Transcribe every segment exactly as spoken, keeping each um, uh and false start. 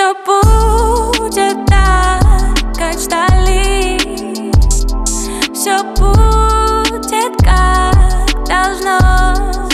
Все будет так, как ждали. Все будет как должно.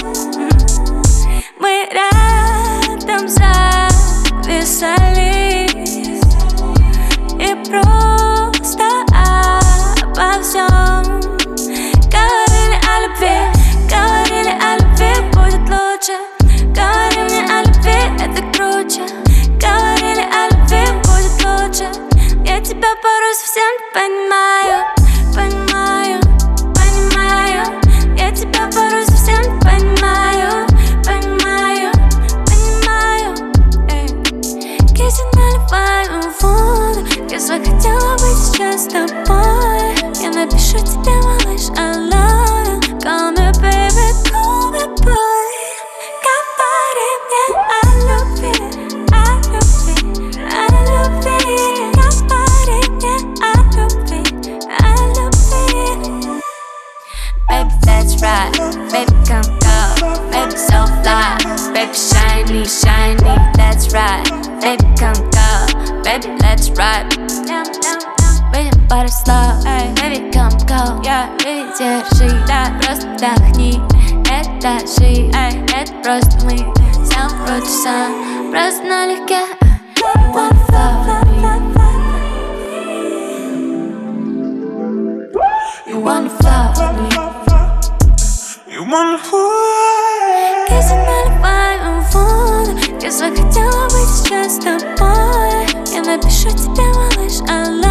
Мы рядом зависали и просто обо всем говорили о любви, говорили о любви будет лучше. Говори мне о любви, это круче. Говорили о любви будет лучше. Я тебя порой совсем не понимаю, понимаю, понимаю. Я тебя порой совсем не понимаю, понимаю, понимаю. Кисть наливаю воду. Я захотела быть сейчас с тобой. Я напишу тебе, малыш, I love you. Call me baby, call me boy. Говори мне о любви, о любви, о любви. Говори мне о любви, о любви. Baby, that's right, baby, come go. Baby, so fly, baby, shiny, shiny, that's right. Baby, come go, baby, let's ride. Выйдем пару слов, baby, come go. Baby, держи, да, просто вдохни. Это жизнь, это просто мы. Сам против сам, просто налегке. One flow with me. You wanna flow with me. You wanna fly. Кисть наливаю воду. Я захотела быть сейчас с тобой. Я напишу тебе, малыш, I love you.